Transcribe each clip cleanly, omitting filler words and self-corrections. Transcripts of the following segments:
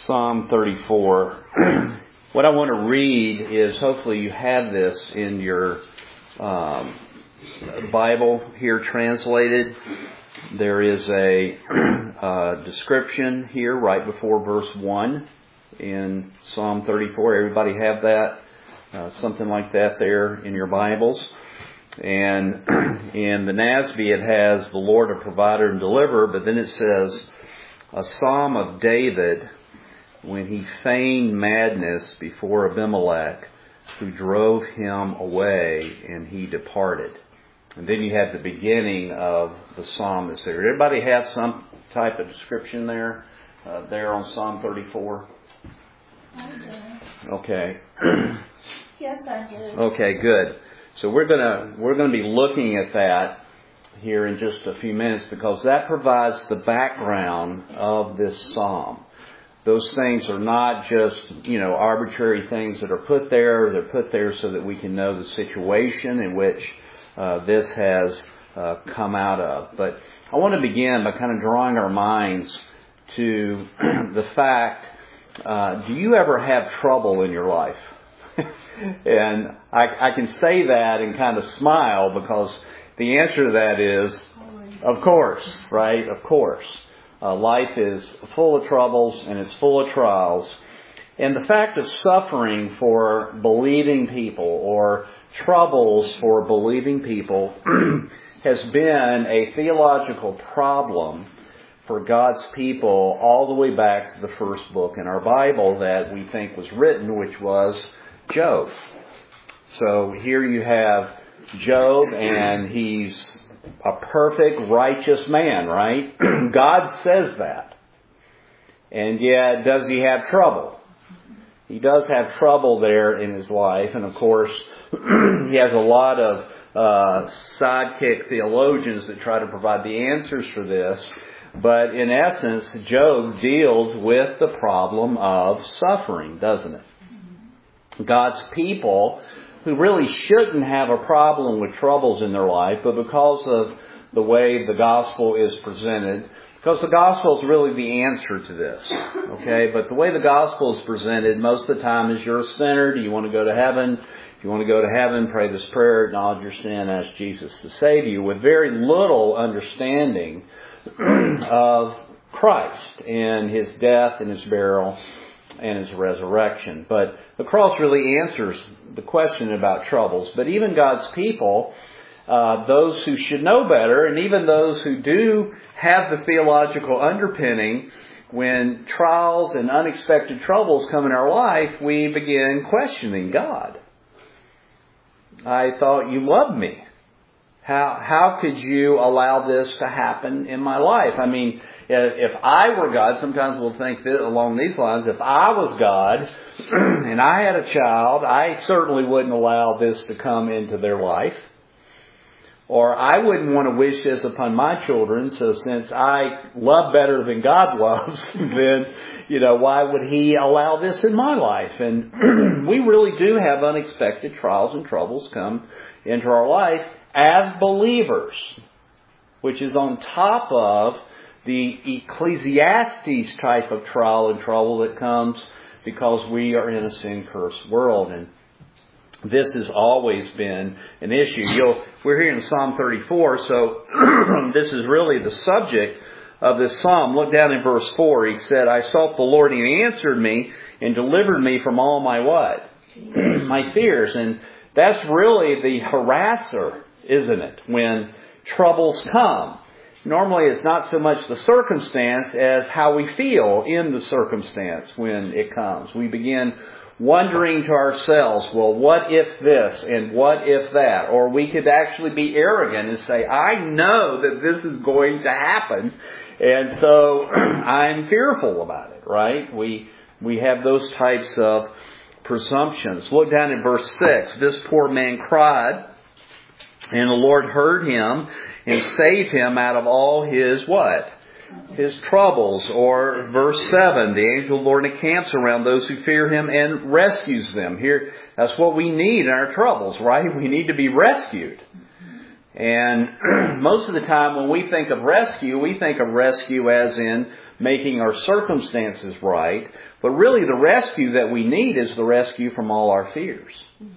Psalm 34. What I want to read is, hopefully you have this in your Bible here translated. There is a description here right before verse 1 in Psalm 34. Everybody have that? Something like that there in your Bibles. And in the NASB it has the Lord a provider and deliverer, but then it says a psalm of David when he feigned madness before Abimelech, who drove him away, and he departed. And then you have the beginning of the psalm that's there. Everybody have some type of description there on Psalm 34? I do. Okay. Yes, I do. Okay, good. So we're gonna be looking at that here in just a few minutes, because that provides the background of this psalm. Those things are not just, arbitrary things that are put there. They're put there so that we can know the situation in which this has come out of. But I want to begin by kind of drawing our minds to the fact, do you ever have trouble in your life? And I can say that and kind of smile, because the answer to that is, of course, right? Of course. Life is full of troubles and it's full of trials. And the fact of suffering for believing people, or troubles for believing people, has been a theological problem for God's people all the way back to the first book in our Bible that we think was written, which was Job. So here you have Job, and he's a perfect, righteous man, right? God says that. And yet, does he have trouble? He does have trouble there in his life. And of course, he has a lot of sidekick theologians that try to provide the answers for this. But in essence, Job deals with the problem of suffering, doesn't it? God's people, who really shouldn't have a problem with troubles in their life, but because of the way the gospel is presented, because the gospel is really the answer to this, okay? But the way the gospel is presented most of the time is, you're a sinner, do you want to go to heaven? If you want to go to heaven, pray this prayer, acknowledge your sin, ask Jesus to save you, with very little understanding of Christ and His death and His burial and His resurrection. But the cross really answers the question about troubles. But even God's people, those who should know better, and even those who do have the theological underpinning, when trials and unexpected troubles come in our life, we begin questioning God. I thought you loved me. How could you allow this to happen in my life? I mean, if I were God, sometimes we'll think along these lines, if I was God and I had a child, I certainly wouldn't allow this to come into their life. Or I wouldn't want to wish this upon my children, so since I love better than God loves, then, why would He allow this in my life? And we really do have unexpected trials and troubles come into our life as believers, which is on top of the Ecclesiastes type of trial and trouble that comes because we are in a sin-cursed world. And this has always been an issue. We're here in Psalm 34, so this is really the subject of this psalm. Look down in verse 4. He said, I sought the Lord, and He answered me and delivered me from all my what? My fears. And that's really the harasser, isn't it? When troubles come. Normally it's not so much the circumstance as how we feel in the circumstance when it comes. We begin wondering to ourselves, well, what if this and what if that? Or we could actually be arrogant and say, I know that this is going to happen, and so I'm fearful about it, right? We have those types of presumptions. Look down in verse 6. This poor man cried, and the Lord heard him and saved him out of all his what? His troubles. Or verse 7, the angel of the Lord encamps around those who fear Him and rescues them. Here, that's what we need in our troubles, right? We need to be rescued. And most of the time when we think of rescue as in making our circumstances right. But really the rescue that we need is the rescue from all our fears.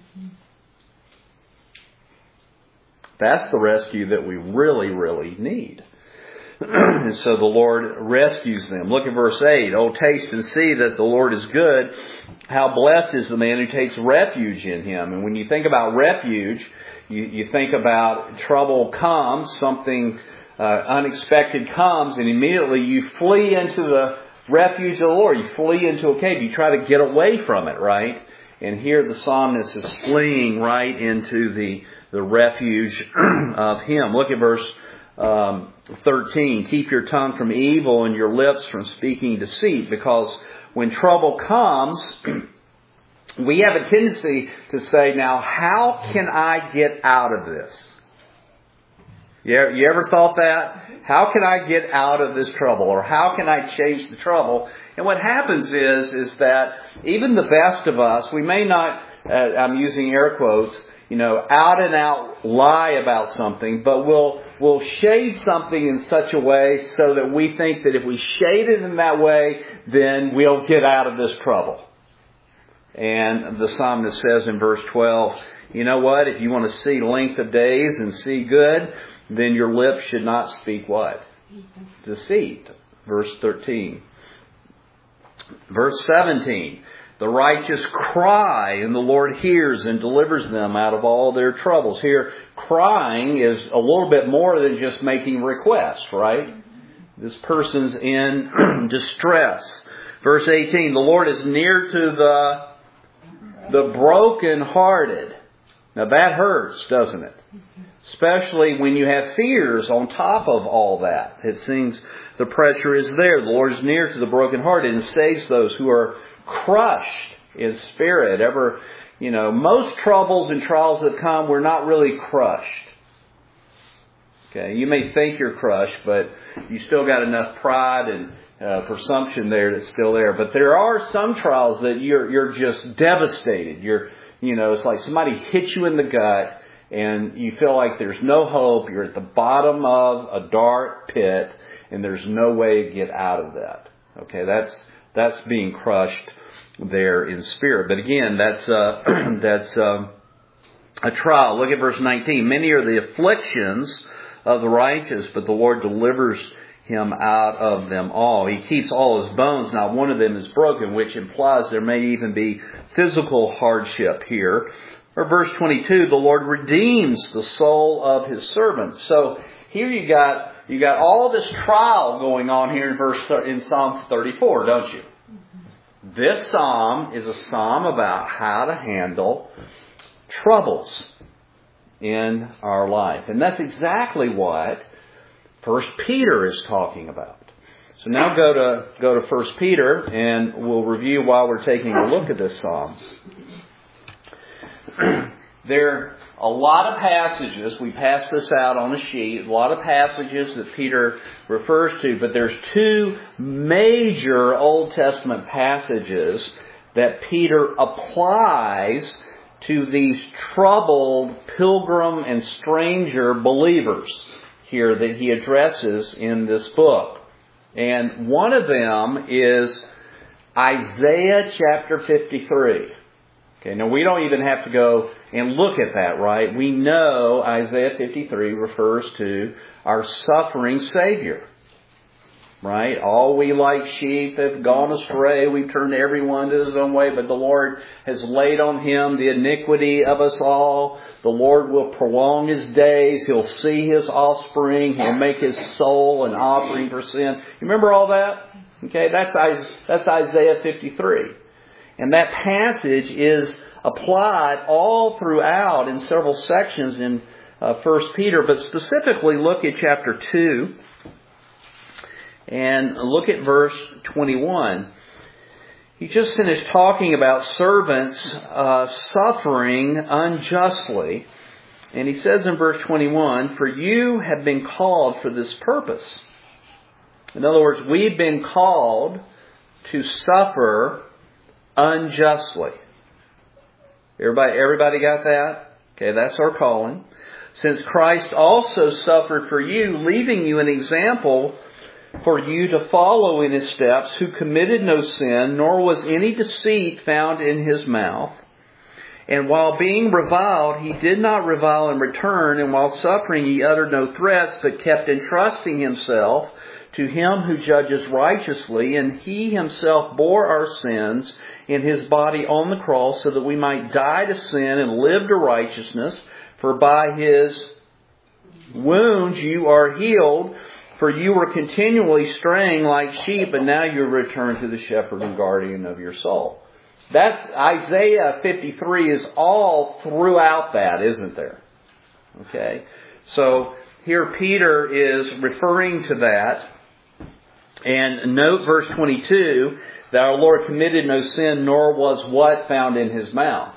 That's the rescue that we really, really need. And so the Lord rescues them. Look at verse 8. Oh, taste and see that the Lord is good. How blessed is the man who takes refuge in Him. And when you think about refuge, you think about trouble comes, something unexpected comes, and immediately you flee into the refuge of the Lord. You flee into a cave. You try to get away from it, right? And here the psalmist is fleeing right into the refuge of Him. Look at verse 13. Keep your tongue from evil and your lips from speaking deceit, because when trouble comes, we have a tendency to say, now, how can I get out of this? You ever thought that? How can I get out of this trouble? Or how can I change the trouble? And what happens is that even the best of us, we may not, I'm using air quotes, out and out lie about something, but we'll shade something in such a way so that we think that if we shade it in that way, then we'll get out of this trouble. And the psalmist says in verse 12, you know what? If you want to see length of days and see good, then your lips should not speak what? Deceit. Verse 13. Verse 17. The righteous cry, and the Lord hears and delivers them out of all their troubles. Here, crying is a little bit more than just making requests, right? This person's in distress. Verse 18, the Lord is near to the brokenhearted. Now that hurts, doesn't it? Especially when you have fears on top of all that. It seems the pressure is there. The Lord is near to the brokenhearted and saves those who are crushed in spirit. Most troubles and trials that come, we're not really crushed. Okay, you may think you're crushed, but you still got enough pride and presumption there that's still there. But there are some trials that you're just devastated. It's like somebody hit you in the gut and you feel like there's no hope. You're at the bottom of a dark pit and there's no way to get out of that. Okay, that's being crushed there in spirit. But again, that's a trial. Look at verse 19. Many are the afflictions of the righteous, but the Lord delivers him out of them all. He keeps all his bones. Not one of them is broken, which implies there may even be physical hardship here. Or verse 22, the Lord redeems the soul of His servants. So here you got all this trial going on here in Psalm 34, don't you? This psalm is a psalm about how to handle troubles in our life. And that's exactly what 1 Peter is talking about. So now go to 1 Peter and we'll review while we're taking a look at this psalm. There are a lot of passages, we pass this out on a sheet, a lot of passages that Peter refers to, but there's two major Old Testament passages that Peter applies to these troubled pilgrim and stranger believers here that he addresses in this book. And one of them is Isaiah chapter 53. Okay, now we don't even have to go and look at that, right? We know Isaiah 53 refers to our suffering Savior, right? All we like sheep have gone astray. We've turned everyone to his own way, but the Lord has laid on Him the iniquity of us all. The Lord will prolong His days. He'll see His offspring. He'll make His soul an offering for sin. You remember all that? Okay, that's Isaiah 53. And that passage is applied all throughout in several sections in 1 Peter, but specifically look at chapter 2 and look at verse 21. He just finished talking about servants suffering unjustly. And he says in verse 21, "For you have been called for this purpose." In other words, we've been called to suffer unjustly. Everybody got that? Okay, that's our calling. since Christ also suffered for you, leaving you an example for you to follow in His steps, who committed no sin, nor was any deceit found in His mouth. And while being reviled, He did not revile in return, and while suffering, He uttered no threats, but kept entrusting Himself to Him who judges righteously, and He Himself bore our sins in His body on the cross, so that we might die to sin and live to righteousness. For by His wounds you are healed, for you were continually straying like sheep, and now you return to the shepherd and guardian of your soul. That's Isaiah 53 is all throughout that, isn't there? Okay. So here Peter is referring to that. And note verse 22, that our Lord committed no sin, nor was what found in His mouth?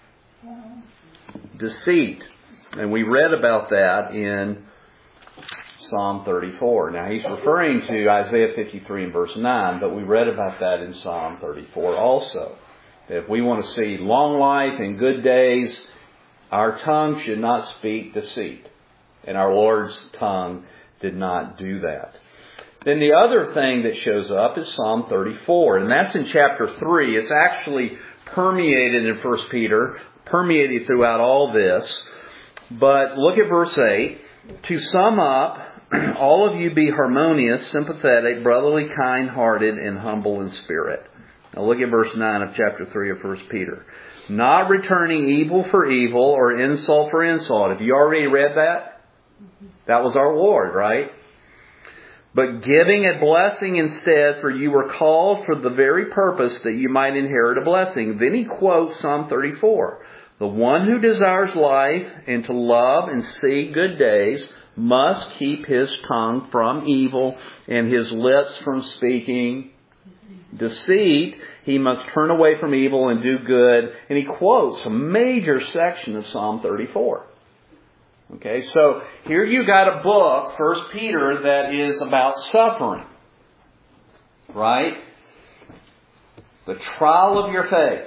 Deceit. And we read about that in Psalm 34. Now he's referring to Isaiah 53 and verse 9, but we read about that in Psalm 34 also. That if we want to see long life and good days, our tongue should not speak deceit. And our Lord's tongue did not do that. Then the other thing that shows up is Psalm 34, and that's in chapter 3. It's actually permeated in 1 Peter, permeated throughout all this. But look at verse 8. To sum up, all of you be harmonious, sympathetic, brotherly, kind-hearted, and humble in spirit. Now look at verse 9 of chapter 3 of 1 Peter. Not returning evil for evil or insult for insult. Have you already read that? That was our Lord, right? But giving a blessing instead, for you were called for the very purpose that you might inherit a blessing. Then he quotes Psalm 34. The one who desires life and to love and see good days must keep his tongue from evil and his lips from speaking deceit. He must turn away from evil and do good. And he quotes a major section of Psalm 34. Okay, so here you got a book, 1 Peter, that is about suffering. Right? The trial of your faith.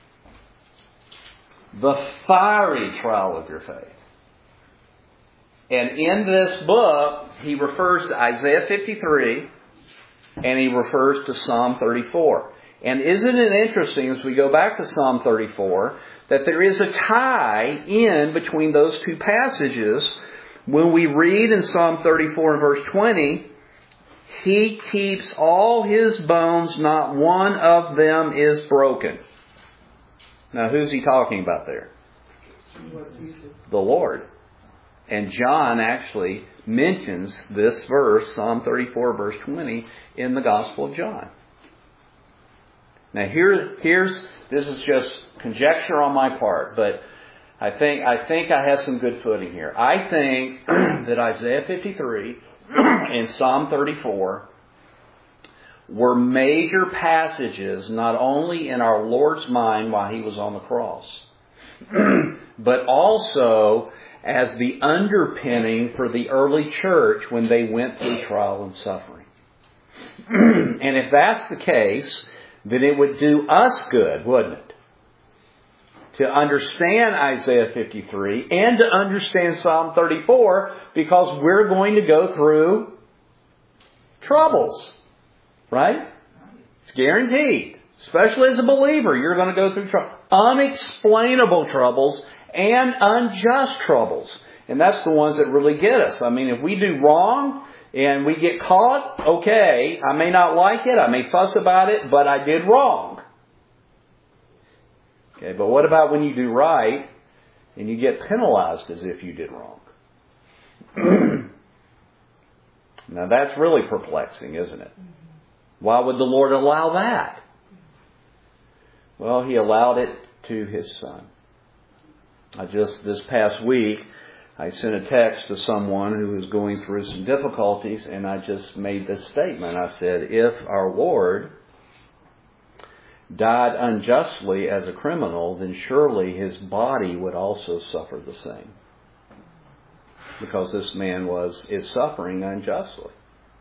The fiery trial of your faith. And in this book, he refers to Isaiah 53 and he refers to Psalm 34. And isn't it interesting, as we go back to Psalm 34, that there is a tie in between those two passages. When we read in Psalm 34 and verse 20, He keeps all His bones, not one of them is broken. Now, who's he talking about there? The Lord. And John actually mentions this verse, Psalm 34, verse 20, in the Gospel of John. Now, this is just conjecture on my part, but I think I have some good footing here. I think that Isaiah 53 and Psalm 34 were major passages not only in our Lord's mind while He was on the cross, but also as the underpinning for the early church when they went through trial and suffering. And if that's the case, then it would do us good, wouldn't it? To understand Isaiah 53 and to understand Psalm 34, because we're going to go through troubles. Right? It's guaranteed. Especially as a believer, you're going to go through unexplainable troubles and unjust troubles. And that's the ones that really get us. I mean, if we do wrong and we get caught, okay, I may not like it, I may fuss about it, but I did wrong. Okay, but what about when you do right and you get penalized as if you did wrong? Now that's really perplexing, isn't it? Why would the Lord allow that? Well, He allowed it to His Son. This past week, I sent a text to someone who was going through some difficulties, and I just made this statement. I said, if our Lord died unjustly as a criminal, then surely His body would also suffer the same. Because this man is suffering unjustly.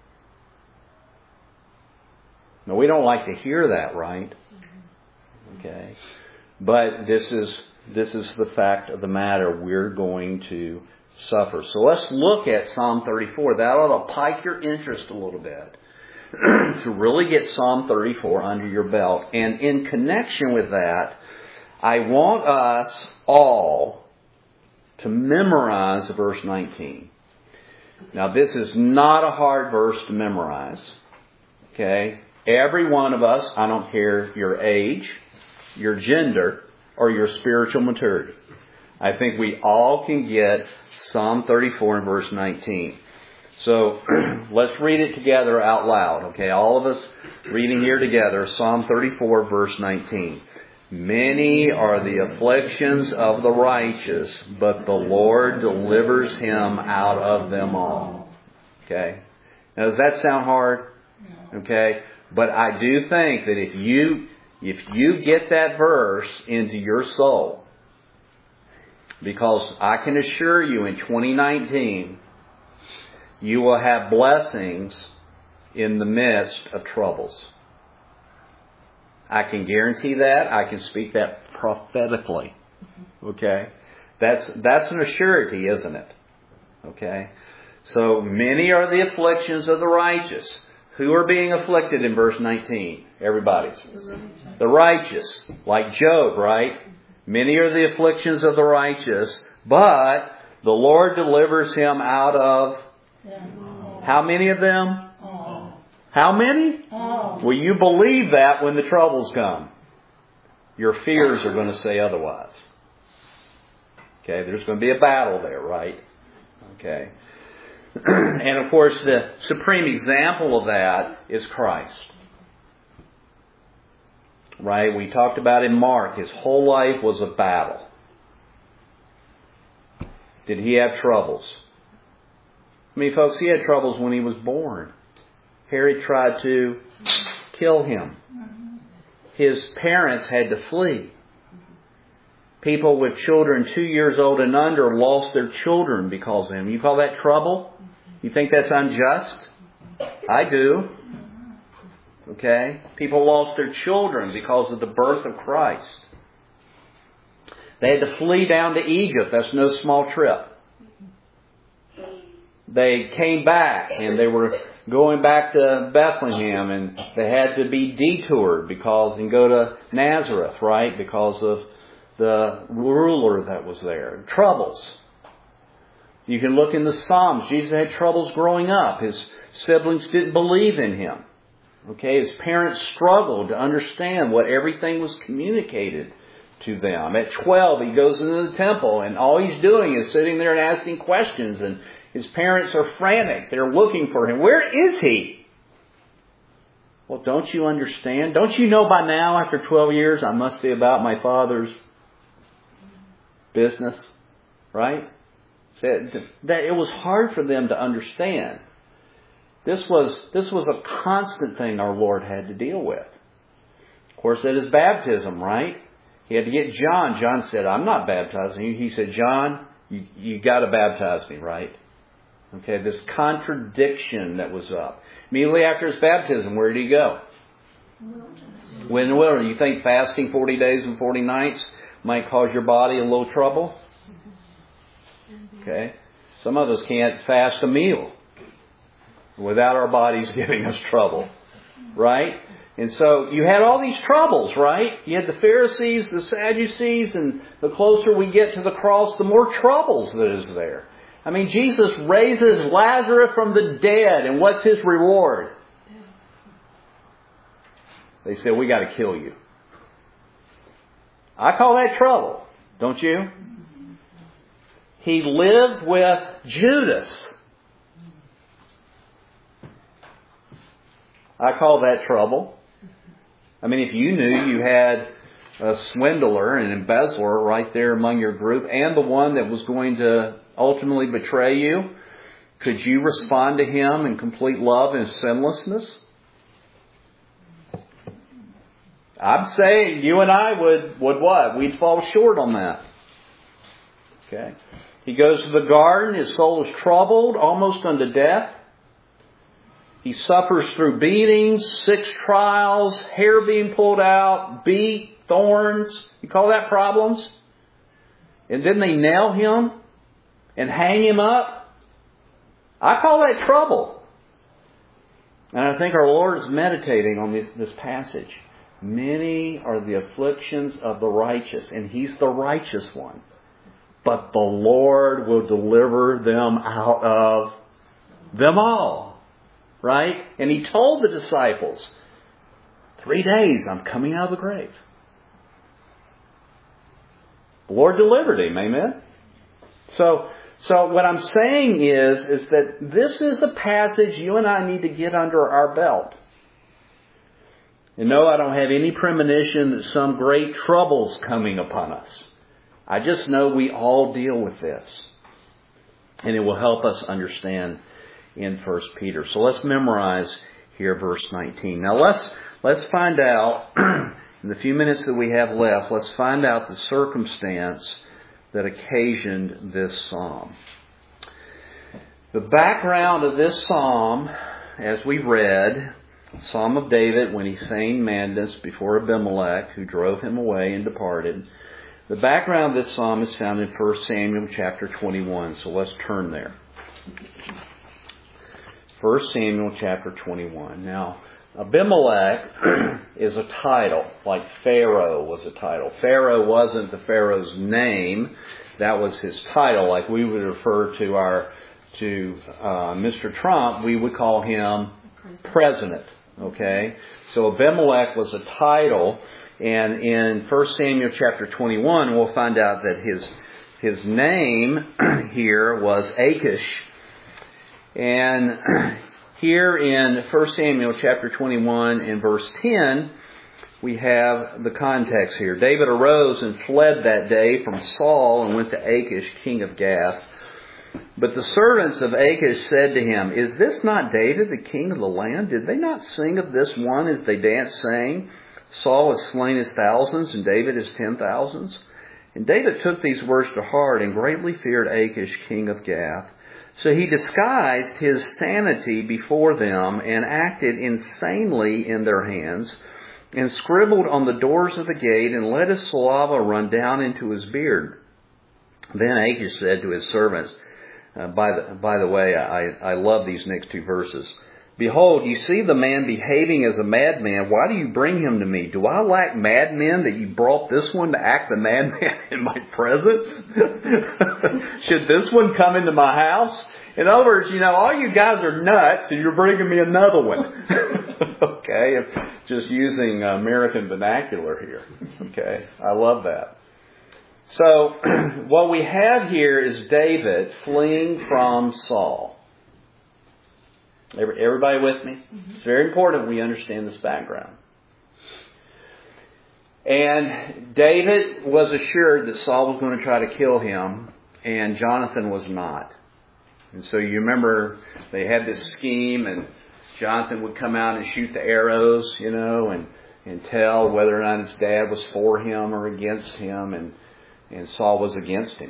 Now, we don't like to hear that, right? Okay. But this is the fact of the matter. We're going to suffers. So let's look at Psalm 34. That ought to pique your interest a little bit to really get Psalm 34 under your belt. And in connection with that, I want us all to memorize verse 19. Now, this is not a hard verse to memorize. Okay? Every one of us, I don't care your age, your gender, or your spiritual maturity. I think we all can get Psalm 34 and verse 19. So, let's read it together out loud. Okay? All of us reading here together, Psalm 34 verse 19. Many are the afflictions of the righteous, but the Lord delivers him out of them all. Okay? Now, does that sound hard? Okay? But I do think that if you get that verse into your soul, because I can assure you in 2019, you will have blessings in the midst of troubles. I can guarantee that. I can speak that prophetically. Okay? That's an assurity, isn't it? Okay? So, many are the afflictions of the righteous. Who are being afflicted in verse 19? Everybody. The righteous. Like Job, right? Many are the afflictions of the righteous, but the Lord delivers him out of... How many of them? How many? Well, you believe that when the troubles come. Your fears are going to say otherwise. Okay, there's going to be a battle there, right? Okay. And of course, the supreme example of that is Christ. Right? We talked about in Mark, his whole life was a battle. Did he have troubles? I mean, folks, he had troubles when he was born. Herod tried to kill him. His parents had to flee. People with children 2 years old and under lost their children because of him. You call that trouble? You think that's unjust? I do. Okay? People lost their children because of the birth of Christ. They had to flee down to Egypt. That's no small trip. They came back and they were going back to Bethlehem, and they had to be detoured and go to Nazareth, right? Because of the ruler that was there. Troubles. You can look in the Psalms. Jesus had troubles growing up. His siblings didn't believe in him. Okay, his parents struggled to understand what everything was communicated to them. At 12, he goes into the temple, and all he's doing is sitting there and asking questions, and his parents are frantic. They're looking for him. Where is he? Well, don't you understand? Don't you know by now, after 12 years, I must be about my Father's business? Right? That it was hard for them to understand. This was a constant thing our Lord had to deal with. Of course, at his baptism, right? He had to get John. John said, I'm not baptizing you. He said, John, you got to baptize me, right? Okay, this contradiction that was up. Immediately after his baptism, where did he go? When in the wilderness. You think fasting 40 days and 40 nights might cause your body a little trouble? Okay. Some of us can't fast a meal without our bodies giving us trouble. Right? And so you had all these troubles, right? You had the Pharisees, the Sadducees, and the closer we get to the cross, the more troubles that is there. I mean, Jesus raises Lazarus from the dead, and what's his reward? They said, we got to kill you. I call that trouble, don't you? He lived with Judas. I call that trouble. I mean, if you knew you had a swindler and an embezzler right there among your group, and the one that was going to ultimately betray you, could you respond to him in complete love and sinlessness? I'm saying you and I would what? We'd fall short on that. Okay. He goes to the garden. His soul is troubled, almost unto death. He suffers through beatings, 6 trials, hair being pulled out, beat, thorns. You call that problems? And then they nail him and hang him up? I call that trouble. And I think our Lord is meditating on this passage. Many are the afflictions of the righteous, and He's the righteous one. But the Lord will deliver them out of them all. Right? And He told the disciples, 3 days I'm coming out of the grave. The Lord delivered Him. Amen? So what I'm saying is that this is a passage you and I need to get under our belt. And no, I don't have any premonition that some great trouble's coming upon us. I just know we all deal with this. And it will help us understand in 1 Peter. So let's memorize here verse 19. Now let's find out, in the few minutes that we have left, let's find out the circumstance that occasioned this psalm. The background of this psalm, as we read, Psalm of David when he feigned madness before Abimelech, who drove him away and departed. The background of this psalm is found in 1 Samuel chapter 21, so let's turn there. 1 Samuel chapter 21. Now, Abimelech is a title, like Pharaoh was a title. Pharaoh wasn't the Pharaoh's name, that was his title. Like we would refer to Mr. Trump, we would call him President. Okay? So Abimelech was a title, and in 1 Samuel chapter 21 we'll find out that his name here was Achish. And here in 1 Samuel chapter 21 and verse 10, we have the context here. David arose and fled that day from Saul and went to Achish, king of Gath. But the servants of Achish said to him, "Is this not David, the king of the land? Did they not sing of this one as they danced, saying, Saul has slain his thousands and David his 10,000s? And David took these words to heart and greatly feared Achish, king of Gath. So he disguised his sanity before them and acted insanely in their hands and scribbled on the doors of the gate and let his saliva run down into his beard. Then Achish said to his servants," by the way, I love these next two verses. "Behold, you see the man behaving as a madman. Why do you bring him to me? Do I lack madmen that you brought this one to act the madman in my presence? Should this one come into my house?" In other words, all you guys are nuts and you're bringing me another one. Okay, just using American vernacular here. Okay, I love that. So, what we have here is David fleeing from Saul. Everybody with me? It's very important we understand this background. And David was assured that Saul was going to try to kill him, and Jonathan was not. And so you remember they had this scheme, and Jonathan would come out and shoot the arrows, and tell whether or not his dad was for him or against him, and Saul was against him.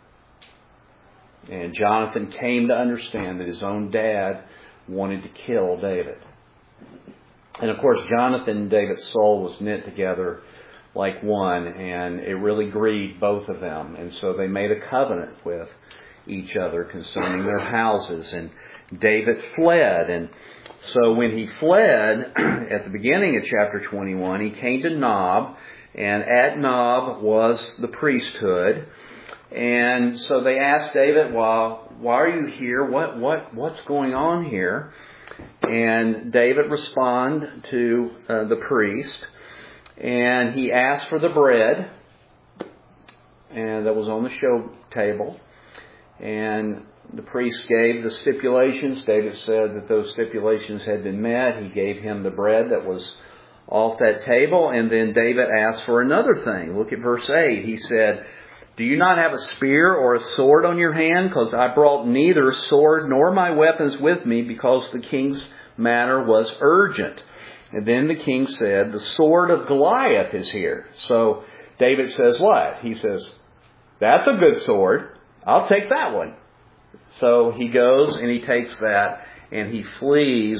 And Jonathan came to understand that his own dad wanted to kill David. And of course, Jonathan and David's soul was knit together like one, and it really grieved both of them. And so they made a covenant with each other concerning their houses. And David fled. And so when he fled, at the beginning of chapter 21, he came to Nob. And at Nob was the priesthood. And so they asked David, "Well, why are you here? What's going on here?" And David responded to the priest. And he asked for the bread. And that was on the show table. And the priest gave the stipulations. David said that those stipulations had been met. He gave him the bread that was off that table. And then David asked for another thing. Look at verse 8. He said, "Do you not have a spear or a sword on your hand? Because I brought neither sword nor my weapons with me, because the king's matter was urgent." And then the king said, "The sword of Goliath is here." So David says what? He says, "That's a good sword. I'll take that one." So he goes and he takes that, and he flees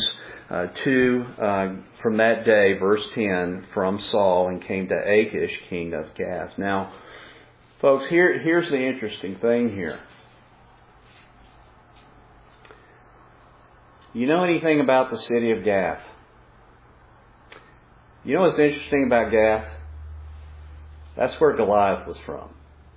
from that day, verse 10, from Saul, and came to Achish, king of Gath. Now, folks, here's the interesting thing here. You know anything about the city of Gath? You know what's interesting about Gath? That's where Goliath was from.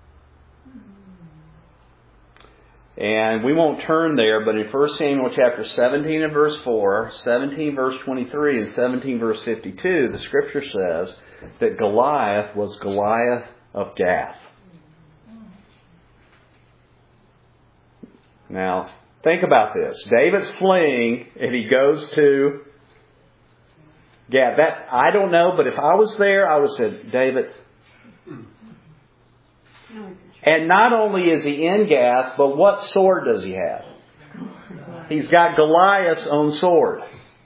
And we won't turn there, but in 1 Samuel chapter 17 and verse 4, 17 verse 23, and 17 verse 52, the Scripture says that Goliath was Goliath of Gath. Now, think about this. David's fleeing, and he goes to Gath. That, I don't know, but if I was there, I would have said, David. And not only is he in Gath, but what sword does he have? He's got Goliath's own sword.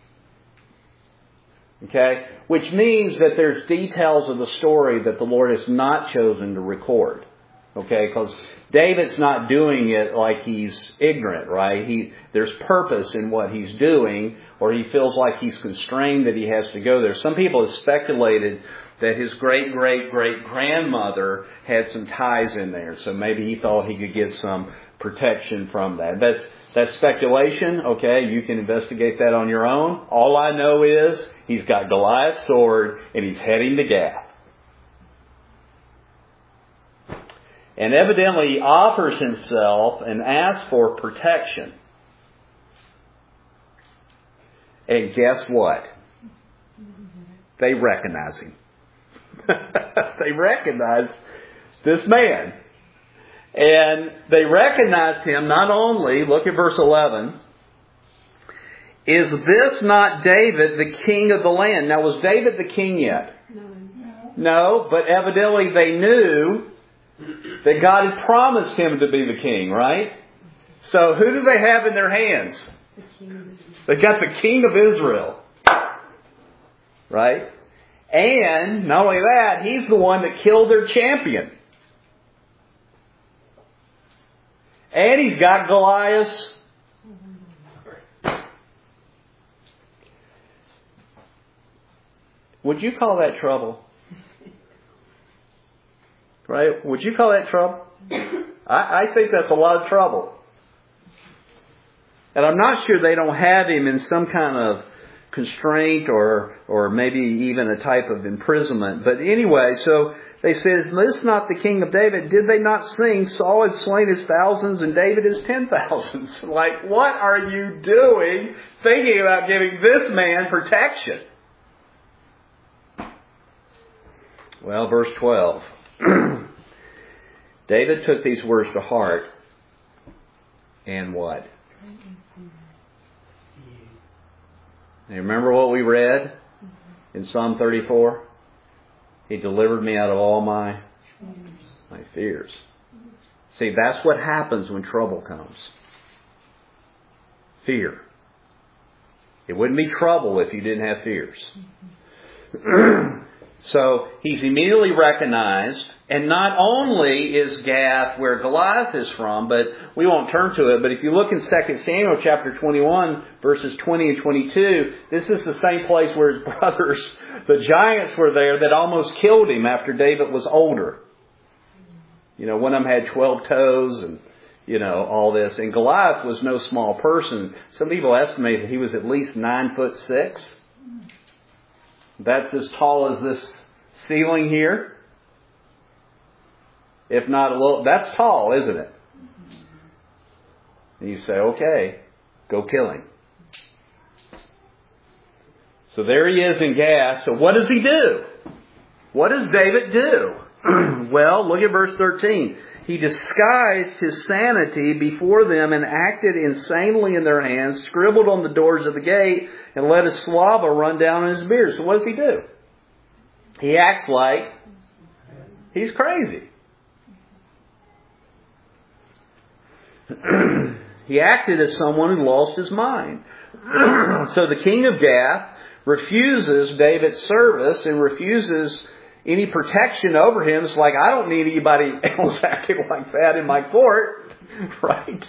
Okay? Which means that there's details of the story that the Lord has not chosen to record. Okay? Because David's not doing it like he's ignorant, right? There's purpose in what he's doing, or he feels like he's constrained that he has to go there. Some people have speculated that his great-great-great-grandmother had some ties in there. So maybe he thought he could get some protection from that. That's speculation. Okay, you can investigate that on your own. All I know is he's got Goliath's sword and he's heading to Gath. And evidently he offers himself and asks for protection. And guess what? They recognize him. They recognized this man. And they recognized him not only, look at verse 11, is this not David, the king of the land? Now, was David the king yet? No, but evidently they knew that God had promised him to be the king, right? So who do they have in their hands? They got the king of Israel. Right? And not only that, he's the one that killed their champion. And he's got Goliath. Would you call that trouble? Right? Would you call that trouble? I think that's a lot of trouble. And I'm not sure they don't have him in some kind of constraint or maybe even a type of imprisonment. But anyway, so they say, is this not the king of David? Did they not sing, Saul had slain his thousands and David his 10,000s? Like, what are you doing thinking about giving this man protection? Well, verse 12. David took these words to heart and what? You remember what we read in Psalm 34? He delivered me out of all my fears. See, that's what happens when trouble comes. Fear. It wouldn't be trouble if you didn't have fears. So he's immediately recognized, and not only is Gath where Goliath is from, but we won't turn to it, but if you look in 2 Samuel chapter 21, verses 20 and 22, this is the same place where his brothers, the giants, were there that almost killed him after David was older. You know, one of them had 12 toes and, you know, all this. And Goliath was no small person. Some people estimate that he was at least 9'6". That's as tall as this ceiling here. If not a little, that's tall, isn't it? And you say, okay, go kill him. So there he is in Gath. So what does he do? What does David do? Well, look at verse 13. He disguised his sanity before them and acted insanely in their hands, scribbled on the doors of the gate, and let his slava run down in his beard. So what does he do? He acts like he's crazy. He acted as someone who lost his mind. So the king of Gath refuses David's service and refuses any protection over him. It's like, I don't need anybody else acting like that in my court. Right?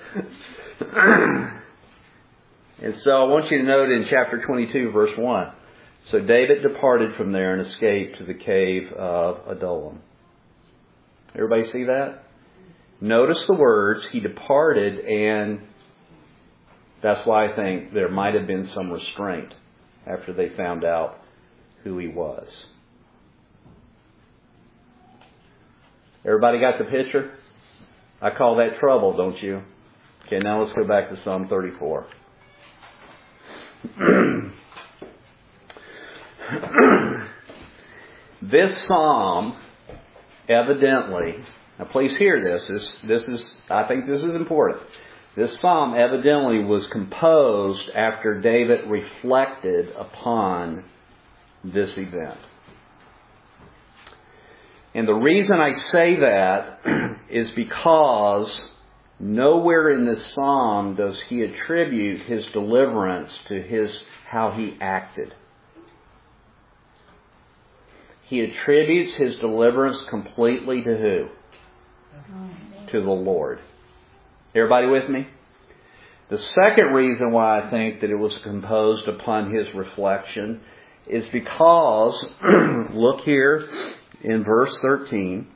And so I want you to note in chapter 22, verse 1. So David departed from there and escaped to the cave of Adullam. Everybody see that? Notice the words, he departed and That's why I think there might have been some restraint after they found out who he was. Everybody got the picture? I call that trouble, don't you? Okay, now let's go back to Psalm 34. This psalm, evidently, now please hear this. I think this is important. This psalm evidently was composed after David reflected upon this event. And the reason I say that is because nowhere in this psalm does he attribute his deliverance to how he acted. He attributes his deliverance completely to who? To the Lord. Everybody with me? The second reason why I think that it was composed upon his reflection is because, look here in verse 13,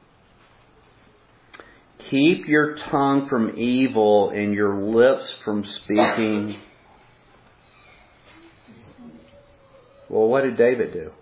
keep your tongue from evil and your lips from speaking. Well, what did David do?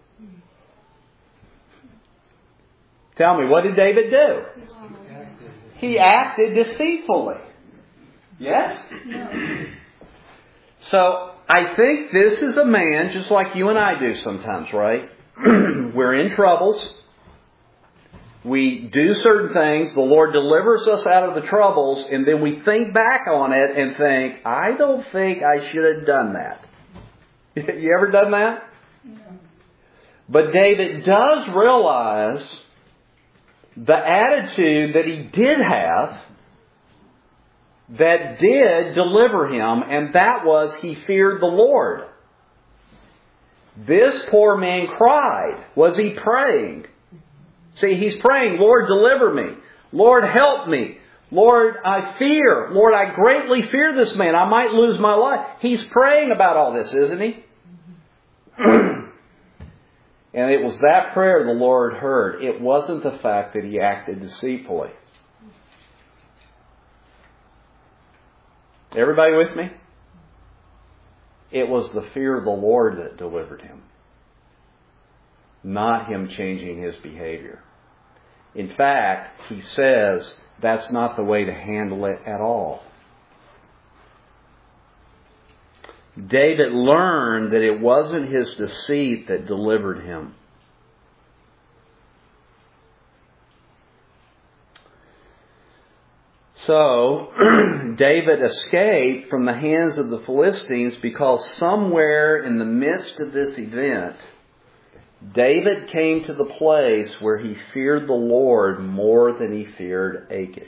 Tell me, what did David do? He acted deceitfully. Yes? No. So, I think this is a man, just like you and I do sometimes, right? We're in troubles. We do certain things. The Lord delivers us out of the troubles, and then we think back on it and think, I don't think I should have done that. You ever done that? No. But David does realize the attitude that he did have that did deliver him, and that was he feared the Lord. This poor man cried. Was he praying? See, he's praying, Lord, deliver me. Lord, help me. Lord, I fear. Lord, I greatly fear this man. I might lose my life. He's praying about all this, isn't he? And it was that prayer the Lord heard. It wasn't the fact that he acted deceitfully. Everybody with me? It was the fear of the Lord that delivered him, not him changing his behavior. In fact, he says that's not the way to handle it at all. David learned that it wasn't his deceit that delivered him. So, David escaped from the hands of the Philistines because somewhere in the midst of this event, David came to the place where he feared the Lord more than he feared Achish.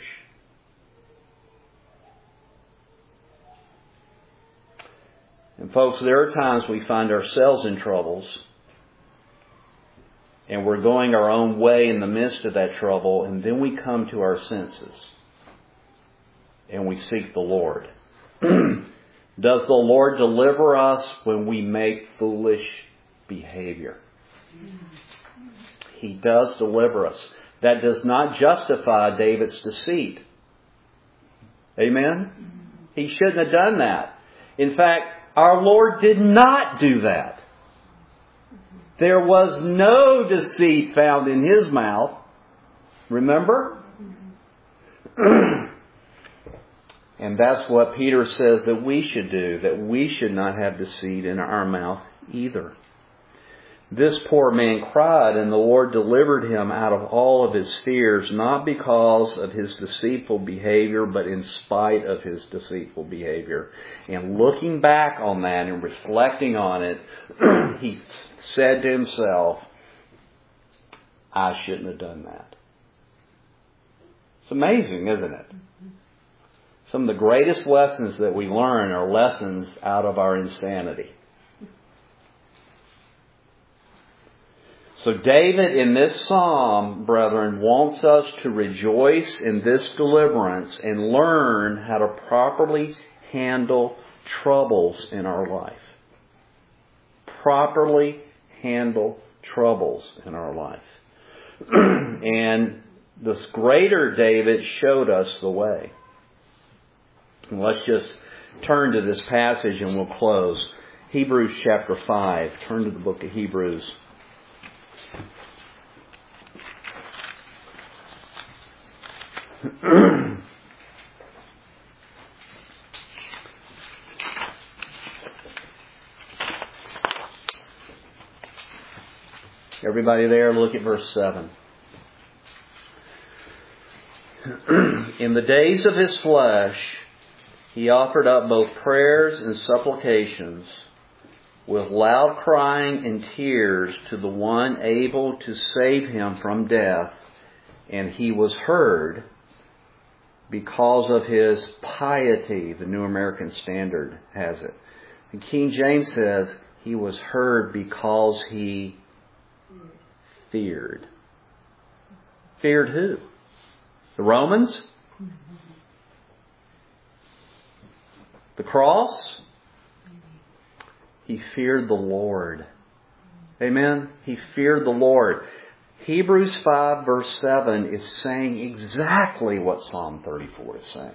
And folks, there are times we find ourselves in troubles and we're going our own way in the midst of that trouble, and then we come to our senses and we seek the Lord. Does the Lord deliver us when we make foolish behavior? He does deliver us. That does not justify David's deceit. Amen? He shouldn't have done that. In fact, our Lord did not do that. There was no deceit found in His mouth. Remember? And that's what Peter says that we should do, that we should not have deceit in our mouth either. This poor man cried, and the Lord delivered him out of all of his fears, not because of his deceitful behavior, but in spite of his deceitful behavior. And looking back on that and reflecting on it, he said to himself, I shouldn't have done that. It's amazing, isn't it? Some of the greatest lessons that we learn are lessons out of our insanity. So David in this psalm, brethren, wants us to rejoice in this deliverance and learn how to properly handle troubles in our life. Properly handle troubles in our life. And this greater David showed us the way. And let's just turn to this passage and we'll close. Hebrews chapter 5. Turn to the book of Hebrews. Everybody there, look at verse 7. In the days of his flesh, he offered up both prayers and supplications with loud crying and tears to the one able to save him from death, and he was heard because of his piety. The New American Standard has it. And King James says he was heard because he feared. Feared who? The Romans? The cross? He feared the Lord. Amen? He feared the Lord. Hebrews 5 verse 7 is saying exactly what Psalm 34 is saying.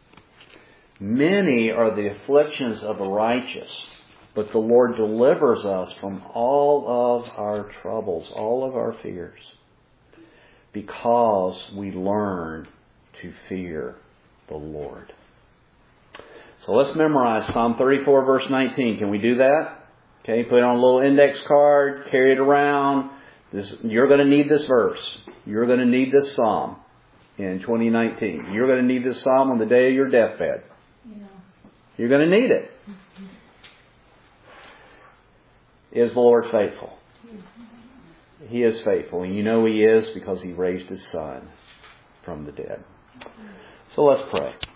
Many are the afflictions of the righteous, but the Lord delivers us from all of our troubles, all of our fears, because we learn to fear the Lord. So let's memorize Psalm 34 verse 19. Can we do that? Okay, put it on a little index card, carry it around. You're going to need this verse. You're going to need this psalm in 2019. You're going to need this psalm on the day of your deathbed. Yeah. You're going to need it. Mm-hmm. Is the Lord faithful? Mm-hmm. He is faithful. And you know He is because He raised His Son from the dead. So let's pray.